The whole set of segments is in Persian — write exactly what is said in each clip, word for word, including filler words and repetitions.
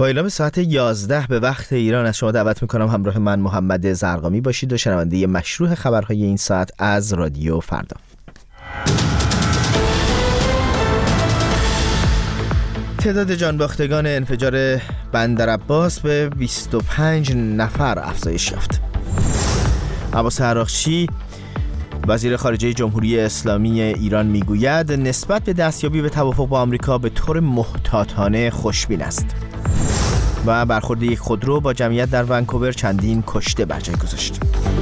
با اعلام ساعت یازده به وقت ایران از شما دعوت میکنم همراه من محمد زرقامی باشید و شنونده مشروع خبرهای این ساعت از رادیو فردا. تعداد جانباختگان انفجار بندر عباس به بیست و پنج نفر افزایش یافت. عباس عراقچی وزیر خارجه جمهوری اسلامی ایران میگوید نسبت به دستیابی به توافق با آمریکا به طور محتاطانه خوشبین است. و برخورد یک خودرو با جمعیت در ونکوور چندین کشته بر جای گذاشت.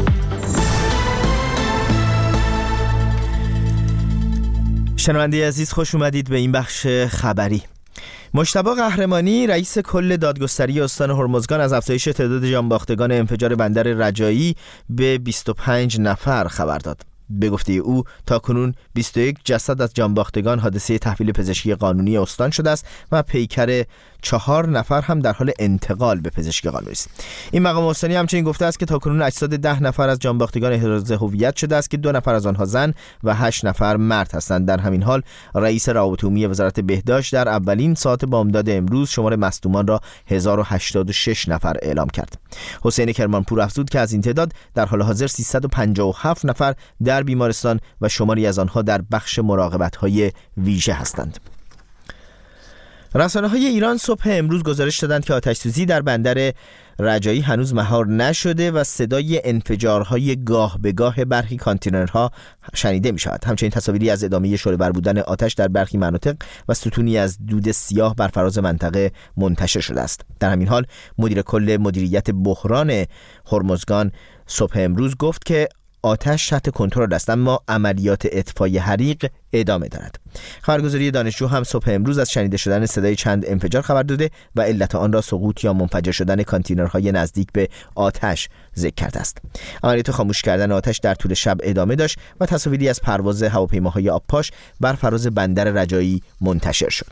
شنونده عزیز، خوش اومدید به این بخش خبری. مجتبی قهرمانی رئیس کل دادگستری استان هرمزگان از افزایش تعداد جانباختگان انفجار بندر رجایی به بیست و پنج نفر خبر داد. به گفته او تاکنون بیست و یک جسد از جانباختگان حادثه تحویل پزشکی قانونی استان شده است و پیکر چهار نفر هم در حال انتقال به پزشکی قانونی است. این مقام استانی همچنین گفته است که تاکنون اجساد ده نفر از جانباختگان احراز هویت شده است که دو نفر از آنها زن و هشت نفر مرد هستند. در همین حال رئیس روابط عمومی وزارت بهداشت در اولین ساعت بامداد امروز شمار مصدومان را هزار و هشتاد و شش نفر اعلام کرد. حسین کرمانپور افزود که از این تعداد در حال حاضر سیصد و پنجاه و هفت نفر در بیمارستان و شماری از آنها در بخش مراقبت‌های ویژه هستند. رسانه‌های ایران صبح امروز گزارش دادند که آتش‌سوزی در بندر رجایی هنوز مهار نشده و صدای انفجارهای گاه به گاه برخی کانتینرها شنیده می‌شود. همچنین تصاویری از ادامه شعله‌ور بودن آتش در برخی مناطق و ستونی از دود سیاه بر فراز منطقه منتشر شده است. در همین حال مدیر کل مدیریت بحران هرمزگان صبح امروز گفت که آتش تحت کنترل است اما عملیات اطفای حریق ادامه دارد. خبرگزاری دانشجو هم صبح امروز از شنیده شدن صدای چند انفجار خبر داده و علت آن را سقوط یا منفجر شدن کانتینرهای نزدیک به آتش ذکر کرده است. عملیات خاموش کردن آتش در طول شب ادامه داشت و تصاویری از پرواز هواپیماهای آبپاش بر فراز بندر رجایی منتشر شد.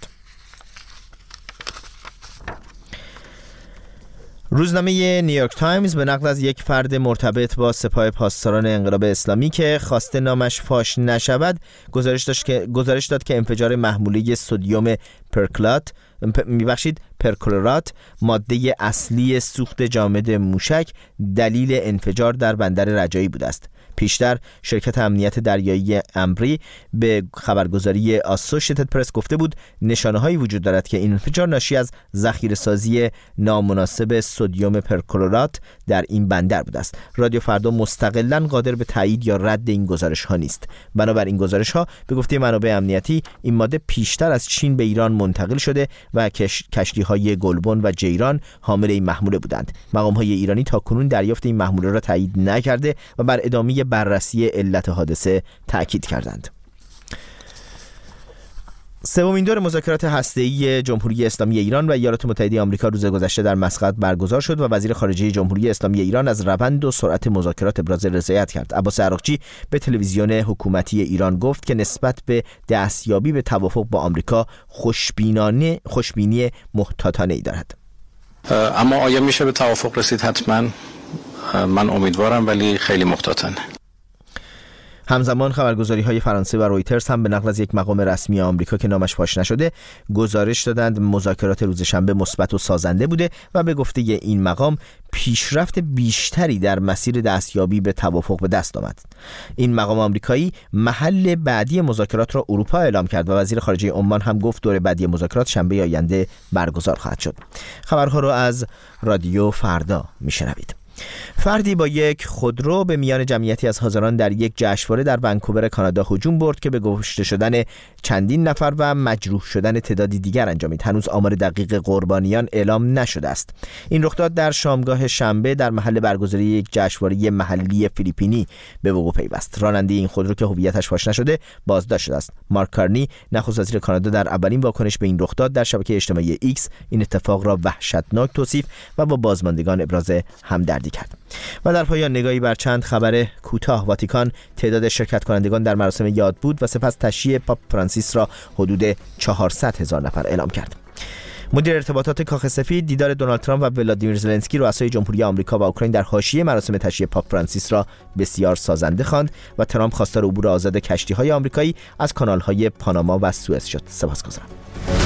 روزنامه نیویورک تایمز به نقل از یک فرد مرتبط با سپاه پاسداران انقلاب اسلامی که خواسته نامش فاش نشود گزارش داشت که گزارش داد که انفجار محموله سدیم پرکلات میبخشید پرکلورات ماده اصلی سوخت جامد موشک دلیل انفجار در بندر رجایی بوده است. پیشتر شرکت امنیت دریایی امری به خبرگزاری آسوشیتد پرس گفته بود نشانه‌هایی وجود دارد که این انفجار ناشی از ذخیره‌سازی نامناسب سدیم پرکلورات در این بندر بوده است. رادیو فردا مستقلاً قادر به تایید یا رد این گزارش‌ها نیست. بنابراین این گزارش‌ها به گفته منابع امنیتی این ماده پیشتر از چین به ایران منتقل شده و کش... کشتی‌های گلبن و جیران حامل این محموله بودند. مقام‌های ایرانی تاکنون دریافت این محموله را تایید نکرده و بر ادامه بررسی علت حادثه تأکید کردند. سومین دور مذاکرات هسته‌ای جمهوری اسلامی ایران و ایالات متحده آمریکا روز گذشته در مسقط برگزار شد و وزیر خارجه جمهوری اسلامی ایران از روند و سرعت مذاکرات ابراز رضایت کرد. عباس عراقچی به تلویزیون حکومتی ایران گفت که نسبت به دستیابی به توافق با آمریکا خوشبینانه خوشبینی محتاطانه‌ای دارد. اما آیا میشه به توافق رسید؟ حتما من امیدوارم، ولی خیلی محتاطانه. همزمان خبرگزاری‌های فرانسه و رویترز هم به نقل از یک مقام رسمی آمریکا که نامش فاش نشده گزارش دادند مذاکرات روز شنبه مثبت و سازنده بوده و به گفته این مقام پیشرفت بیشتری در مسیر دستیابی به توافق به دست آمد. این مقام آمریکایی محل بعدی مذاکرات را اروپا اعلام کرد و وزیر خارجه عمان هم گفت دور بعدی مذاکرات شنبه آینده برگزار خواهد شد. خبرها را از رادیو فردا میشنوید. فردی با یک خودرو به میان جمعیتی از حاضران در یک جشنواره در ونکوور کانادا هجوم برد که به کشته شدن چندین نفر و مجروح شدن تعدادی دیگر انجامید. هنوز آمار دقیق قربانیان اعلام نشده است. این رخداد در شامگاه شنبه در محل برگزاری یک جشنواره محلی فیلیپینی به وقوع پیوست. راننده این خودرو که هویتش فاش نشده بازداشت شده است. مارک کارنی نخست وزیر کانادا در اولین واکنش به این رخداد در شبکه اجتماعی ایکس این اتفاق را وحشتناک توصیف و با بازماندگان ابراز همدردی کرد. و در پایان نگاهی بر چند خبر کوتاه. واتیکان تعداد شرکت کنندگان در مراسم یاد بود و سپس تشییع پاپ فرانسیس را حدود چهارصد هزار نفر اعلام کرد. مدیر ارتباطات کاخ سفید دیدار دونالد ترامپ و ولادیمیر زلنسکی رؤسای جمهوری آمریکا و اوکراین در حاشیه مراسم تشییع پاپ فرانسیس را بسیار سازنده خواند و ترامپ خواستار عبور آزاد کشتی‌های آمریکایی از کانال‌های پاناما و سوئز شد. سپاسگزارم.